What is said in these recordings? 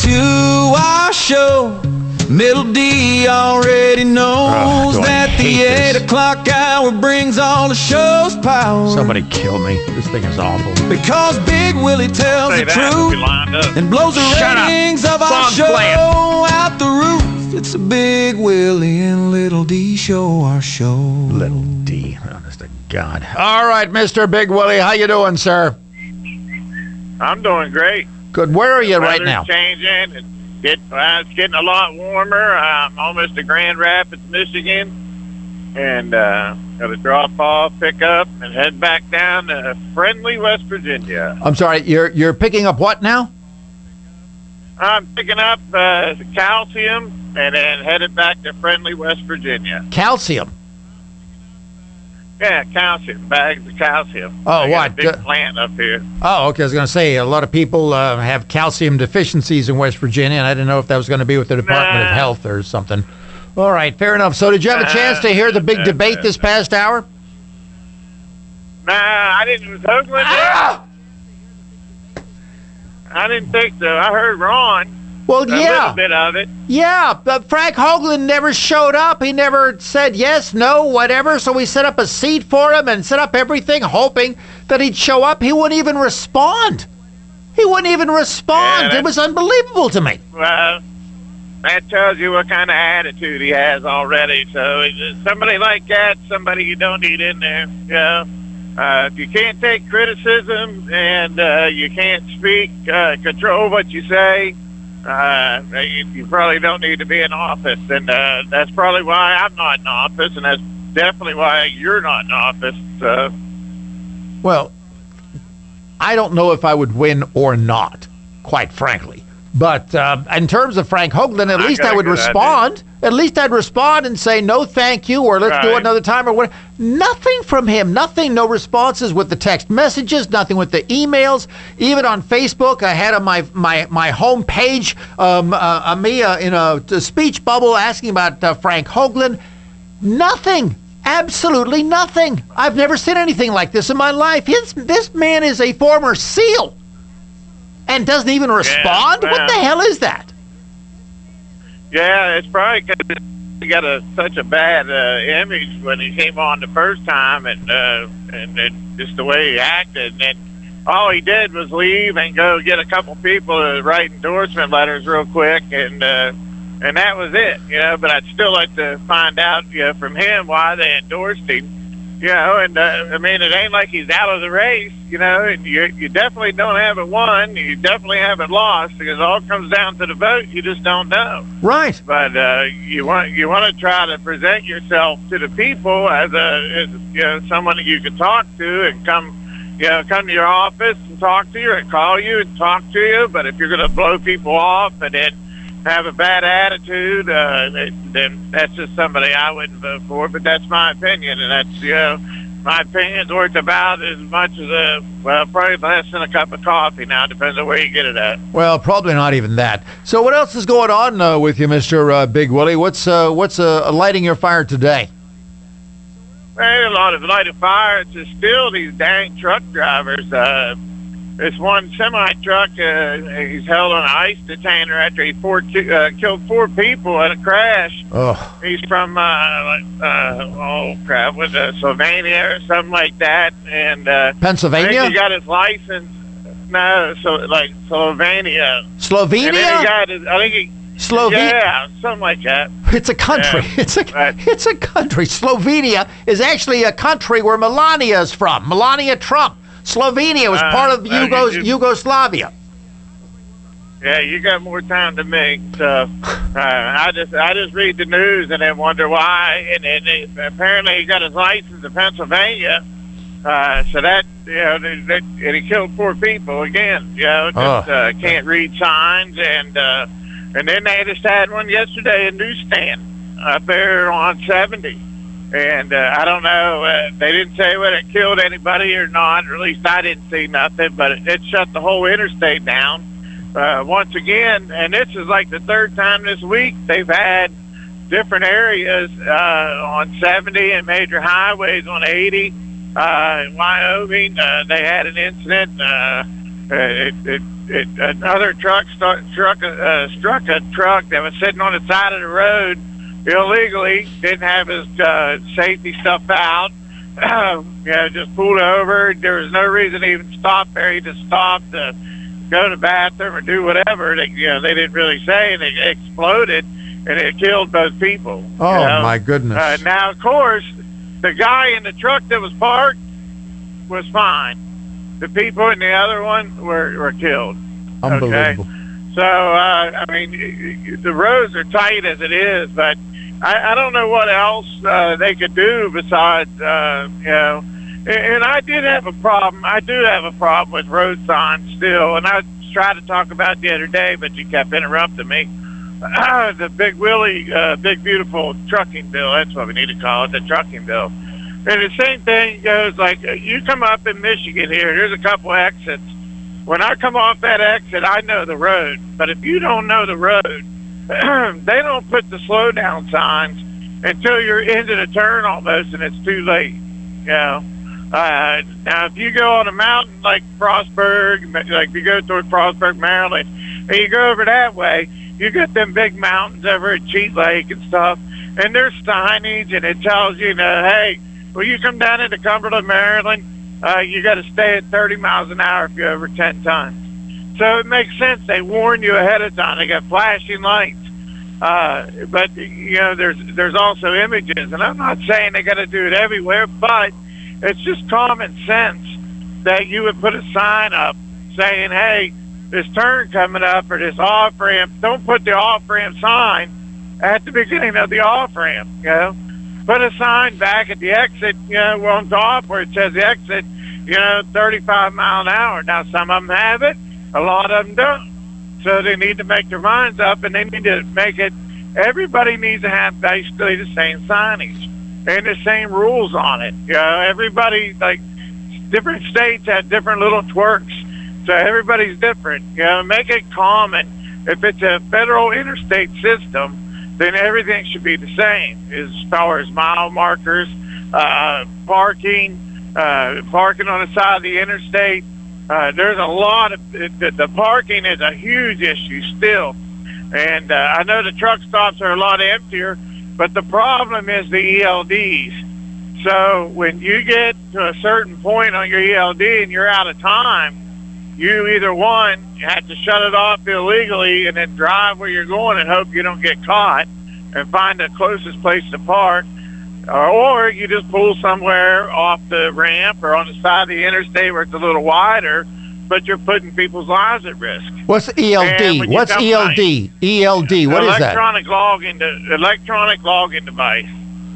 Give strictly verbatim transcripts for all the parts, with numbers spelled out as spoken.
to our show. Middle D already knows Ugh, that the eight this. o'clock hour brings all the show's power. Somebody kill me. This thing is awful. Because Big Willie tells Say the that, we'll be truth lined up. and blows the Shut up. ratings of our Song's show playing. out the roof. It's a Big Willie and Little D show, our show. Little D. Honest to God. All right, Mister Big Willie. How you doing, sir? I'm doing great. Good. Where are you right Weather's now? changing. It's, get, well, it's getting a lot warmer. I'm almost to Grand Rapids, Michigan. And uh, got to drop off, pick up, and head back down to friendly West Virginia. I'm sorry. You're you're picking up what now? I'm picking up uh, calcium and then headed back to friendly West Virginia. Calcium. Yeah, calcium, bags of calcium. Oh, I got what? a big Uh, plant up here. Oh, okay. I was going to say a lot of people uh, have calcium deficiencies in West Virginia, and I didn't know if that was going to be with the Department of Nah. Health or something. All right, fair enough. So, did you have a chance to hear the big debate this past hour? Nah, I didn't. Was Hoagland there? Ah! I didn't think so. I heard Ron. Well, A yeah. little bit of it. Yeah, but Frank Hoagland never showed up. He never said yes, no, whatever. So we set up a seat for him and set up everything, hoping that he'd show up. He wouldn't even respond. He wouldn't even respond. Yeah, It was unbelievable to me. Well, that tells you what kind of attitude he has already. So it's somebody like that, somebody you don't need in there. You know, uh, if you can't take criticism and uh, you can't speak, uh, control what you say, uh, you, you probably don't need to be in office. And uh, that's probably why I'm not in office, and that's definitely why you're not in office. So. Well, I don't know if I would win or not, quite frankly. But uh, in terms of Frank Hoagland, at I least got I a would good respond. At least I'd respond and say, no, thank you, or let's do it Right. another time, or what. Nothing from him. Nothing. No responses with the text messages. Nothing with the emails. Even on Facebook, I had on my my my home page um, uh, uh, me uh, in a, a speech bubble asking about uh, Frank Hoagland. Nothing. Absolutely nothing. I've never seen anything like this in my life. His, this man is a former SEAL. And doesn't even respond? well. What the hell is that? Yeah, it's probably because he got a, such a bad uh, image when he came on the first time, and uh, and, and just the way he acted. And then all he did was leave and go get a couple people to write endorsement letters real quick, and uh, and that was it. You know, but I'd still like to find out, you know, from him why they endorsed him. You know, and uh, I mean, it ain't like he's out of the race. You know, and you you definitely don't have it won. You definitely haven't lost, because it all comes down to the vote. You just don't know. Right. But uh, you want you want to try to present yourself to the people as a as, you know, someone that you can talk to and come you know come to your office and talk to you and call you and talk to you. But if you're going to blow people off and then have a bad attitude, uh, then that's just somebody I wouldn't vote for. But that's my opinion, and that's you know my opinion's worth about as much as a well probably less than a cup of coffee. Now depends on where you get it at. Well, probably not even that. So what else is going on uh, with you, Mister Uh, Big Willie? What's uh, what's uh, lighting your fire today? Well, a lot of light of fire. It's just still these dang truck drivers. Uh, this one semi truck, uh, he's held on an ICE detainer after he four, uh, killed four people in a crash. Oh, He's from, uh, like, uh, oh crap, was it Slovenia or something like that? And uh, I think Pennsylvania? he got his license. No, so like Slovenia. And then he Slovenia? got his, I think he, Slovenia? yeah, something like that. It's a country. Yeah. It's a Right. it's a country. Slovenia is actually a country where Melania is from. Melania Trump. Slovenia was Uh, part of uh, Yugo- you- you- Yugoslavia. Yeah, you got more time than me. So uh, I just I just read the news and then wonder why. And, and it, apparently he got his license in Pennsylvania. Uh, so that you know, they, they, and he killed four people again. You know, just Oh. uh, can't read signs, and uh, and then they just had one yesterday in Newsstand up there on seventy. And uh, I don't know, uh, they didn't say whether it killed anybody or not, or at least I didn't see nothing, but it, it shut the whole interstate down uh, once again. And this is like the third time this week they've had different areas uh, on seventy and major highways on eighty. Uh, in Wyoming, uh, they had an incident. Uh, it, it it, another truck start, struck, uh, struck a truck that was sitting on the side of the road illegally, didn't have his uh, safety stuff out. You know, just pulled over. There was no reason to even stop there. He just stopped to go to the bathroom or do whatever. They, you know, they didn't really say, and it exploded, and it killed both people. Oh, you know? my goodness. Uh, now, of course, the guy in the truck that was parked was fine. The people in the other one were, were killed. Unbelievable. Okay? So, uh, I mean, the roads are tight as it is, but I, I don't know what else uh, they could do besides, uh, you know. And, and I did have a problem. I do have a problem with road signs still, and I tried to talk about it the other day, but you kept interrupting me. Uh, the Big Willie, uh, Big Beautiful Trucking Bill, that's what we need to call it, the trucking bill. And the same thing goes, like, you come up in Michigan here, there's a couple exits. When I come off that exit, I know the road. But if you don't know the road, they don't put the slow down signs until you're into the turn almost, and it's too late. You know. Uh, now, if you go on a mountain like Frostburg, like if you go toward Frostburg, Maryland, and you go over that way, you get them big mountains over at Cheat Lake and stuff, and there's signage, and it tells you, you know, hey, when you come down into Cumberland, Maryland, uh, you got to stay at thirty miles an hour if you're over ten tons. So it makes sense. They warn you ahead of time. They got flashing lights. Uh, but, you know, there's there's also images. And I'm not saying they got to do it everywhere, but it's just common sense that you would put a sign up saying, hey, this turn coming up or this off-ramp, don't put the off-ramp sign at the beginning of the off-ramp, you know. Put a sign back at the exit, you know, on top where it says the exit, you know, thirty-five mile an hour. Now, some of them have it. A lot of them don't. So they need to make their minds up, and they need to make it, everybody needs to have basically the same signage and the same rules on it. You know, everybody, like, different states have different little twerks. So everybody's different. You know, make it common. If it's a federal interstate system, then everything should be the same as far as mile markers, uh, parking, uh, parking on the side of the interstate. Uh, there's a lot of, the, the parking is a huge issue still. And uh, I know the truck stops are a lot emptier, but the problem is the E L Ds. So when you get to a certain point on your E L D and you're out of time, you either, one, you have to shut it off illegally and then drive where you're going and hope you don't get caught and find the closest place to park, or, or you just pull somewhere off the ramp or on the side of the interstate where it's a little wider, but you're putting people's lives at risk. What's E L D? What's E L D? E L D, what is that? Electronic login, electronic login device.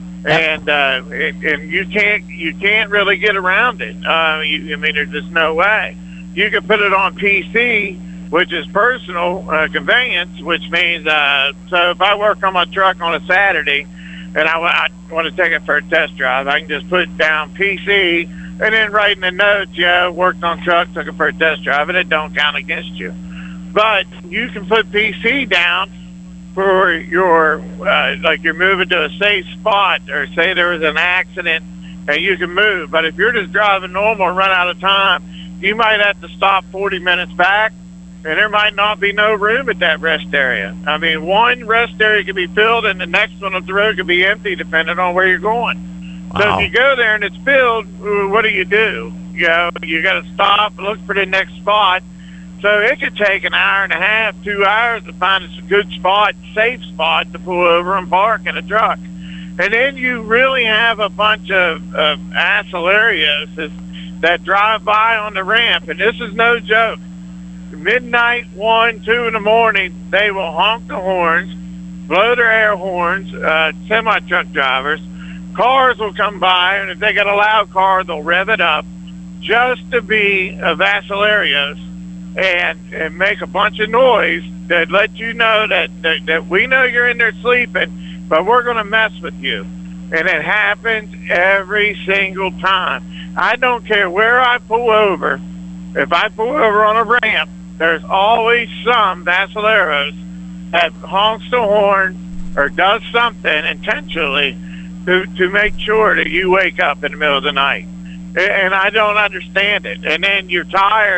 And uh, and and you can't you can't really get around it. Uh, you, I mean, there's just no way. You can put it on P C, which is personal uh, conveyance, which means uh, so if I work on my truck on a Saturday and I, I want to take it for a test drive, I can just put down P C and then write in the notes, yeah, worked on truck, took it for a test drive, and it don't count against you. But you can put P C down for your, uh, like you're moving to a safe spot, or say there was an accident and you can move. But if you're just driving normal and run out of time, you might have to stop forty minutes back, and there might not be no room at that rest area. I mean, one rest area could be filled, and the next one up the road could be empty, depending on where you're going. Wow. So if you go there and it's filled, what do you do? You know, you got to stop, look for the next spot. So it could take an hour and a half, two hours to find a good spot, safe spot to pull over and park in a truck. And then you really have a bunch of, of acelerios that drive by on the ramp, and this is no joke. Midnight, one, two in the morning, they will honk the horns, blow their air horns, uh, semi-truck drivers. Cars will come by, and if they got a loud car, they'll rev it up just to be a Vacelarios and, and make a bunch of noise that let you know that, that, that we know you're in there sleeping, but we're going to mess with you. And it happens every single time. I don't care where I pull over. If I pull over on a ramp, there's always some Vacileros that honks the horn or does something intentionally to, to make sure that you wake up in the middle of the night. And I don't understand it. And then you're tired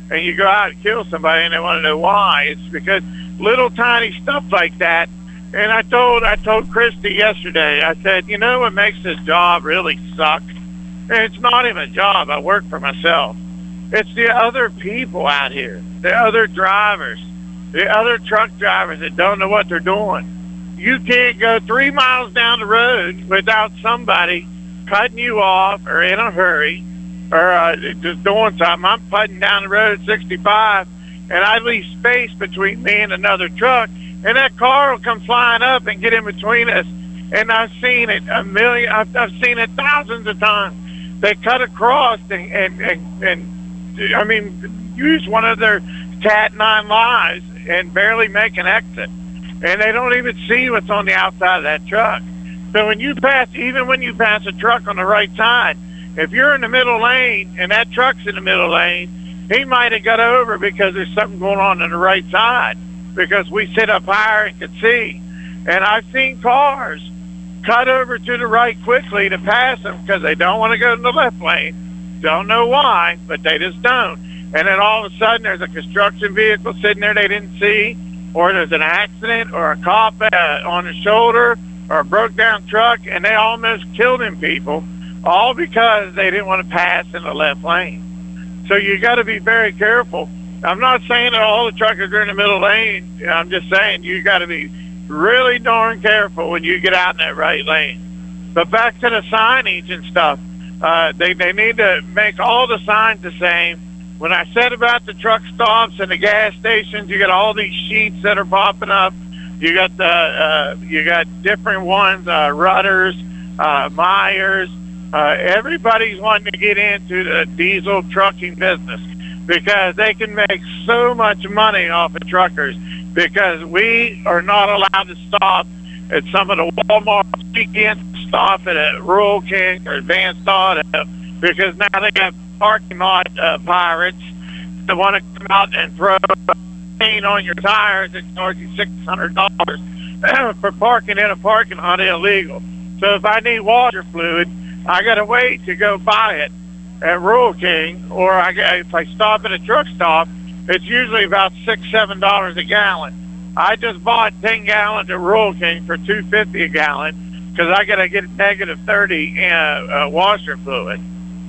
and you go out and kill somebody, and they want to know why. It's because little tiny stuff like that. And I told I told Christy yesterday, I said, you know what makes this job really suck? And it's not even a job. I work for myself. It's the other people out here, the other drivers, the other truck drivers that don't know what they're doing. You can't go three miles down the road without somebody cutting you off or in a hurry or uh, just doing something. I'm putting down the road at sixty-five, and I leave space between me and another truck, and that car will come flying up and get in between us. And I've seen it a million, I've, I've seen it thousands of times. They cut across and, and, and, and I mean, use one of their Cat nine lives and barely make an exit. And they don't even see what's on the outside of that truck. So when you pass, even when you pass a truck on the right side, if you're in the middle lane and that truck's in the middle lane, he might have got over because there's something going on on the right side, because we sit up higher and can see. And I've seen cars cut over to the right quickly to pass them because they don't want to go to the left lane. Don't know why, but they just don't. And then all of a sudden there's a construction vehicle sitting there they didn't see, or there's an accident or a cop uh, on the shoulder or a broke down truck, and they almost killed them people, all because they didn't want to pass in the left lane. So you got to be very careful. I'm not saying that all the truckers are in the middle lane. I'm just saying you got to be really darn careful when you get out in that right lane. But back to the signage and stuff, uh, they, they need to make all the signs the same. When I said about the truck stops and the gas stations, you got all these sheets that are popping up. You got the uh, you got different ones, uh, Rudders, uh, Myers. Uh, everybody's wanting to get into the diesel trucking business because they can make so much money off of truckers, because we are not allowed to stop at some of the Walmarts. We can't stop at a Rural King or Advanced Auto because now they have parking lot uh, pirates that want to come out and throw paint on your tires and charge you six hundred dollars for parking in a parking lot illegal. So if I need water fluid, I got to wait to go buy it at Rural King, or I, if I stop at a truck stop, it's usually about six, seven dollars a gallon. I just bought ten gallons at Rural King for two fifty a gallon because I got to get negative thirty uh, uh, washer fluid.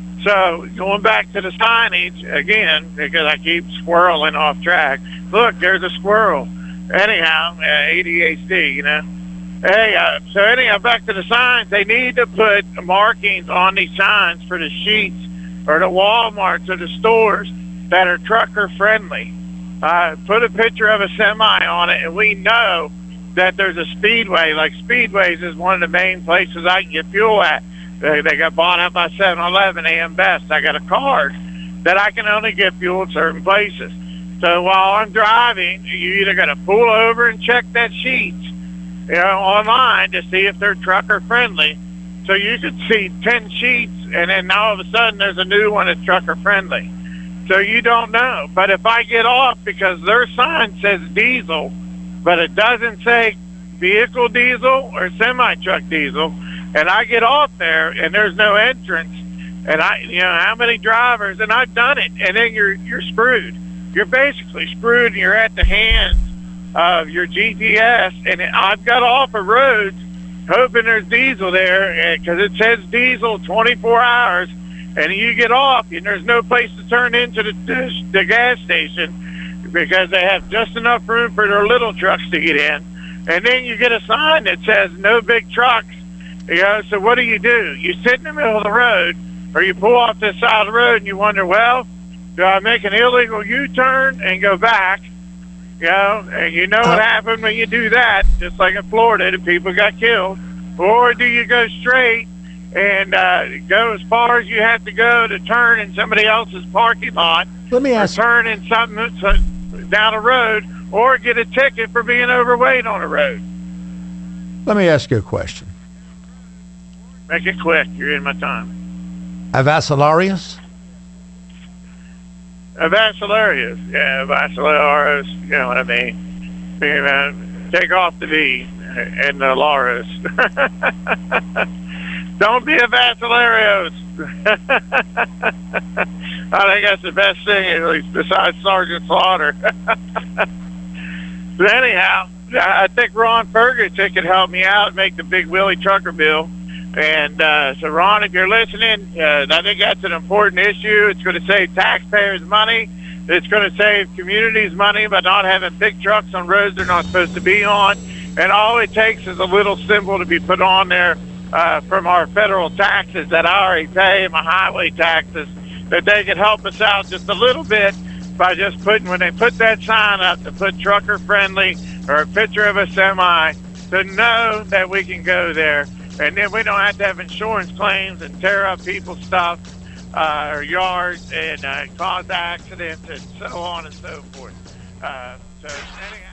So going back to the signage again, because I keep squirreling off track. Look, there's a squirrel. Anyhow, uh, A D H D, you know. Hey, uh, so anyhow, back to the signs. They need to put markings on these signs for the sheets or the Walmarts or the stores that are trucker friendly. Uh, put a picture of a semi on it, and we know that there's a Speedway. Like Speedways is one of the main places I can get fuel at. They, they got bought up by seven eleven, A M Best. I got a card that I can only get fuel at certain places. So while I'm driving, you either got to pull over and check that sheet, you know, online to see if they're trucker friendly. So you could see ten sheets, and then all of a sudden there's a new one that's trucker friendly. So you don't know. But if I get off because their sign says diesel, but it doesn't say vehicle diesel or semi-truck diesel, and I get off there and there's no entrance, and I, you know, how many drivers, and I've done it, and then you're you're screwed. You're basically screwed, and you're at the hands of your G P S. And I've got off of roads hoping there's diesel there, because it says diesel twenty-four hours, and you get off and there's no place to turn into the, the gas station because they have just enough room for their little trucks to get in. And then you get a sign that says no big trucks. You know, so what do you do? You sit in the middle of the road, or you pull off this side of the road and you wonder, well, do I make an illegal U-turn and go back? You know, and you know what happened when you do that, just like in Florida, the people got killed. Or do you go straight and uh, go as far as you have to go to turn in somebody else's parking lot? Let me ask. Or turn in something that's down the road, or get a ticket for being overweight on the road. Let me ask you a question. Make it quick. You're in my time. Avassalarius? Avassalarius. Yeah, Avassalarius. You know what I mean. You know, take off the V and the Laris. Don't be a Avassalarius. I think that's the best thing, at least besides Sergeant Slaughter. But anyhow, I think Ron Ferguson could help me out and make the Big Willie trucker bill. And uh, so, Ron, if you're listening, uh, I think that's an important issue. It's going to save taxpayers money. It's going to save communities money by not having big trucks on roads they're not supposed to be on. And all it takes is a little symbol to be put on there uh, from our federal taxes that I already pay, my highway taxes, that they could help us out just a little bit by just putting, when they put that sign up, to put trucker friendly or a picture of a semi, to know that we can go there. And then we don't have to have insurance claims and tear up people's stuff uh, or yards and uh, cause accidents and so on and so forth. Uh, so anyhow.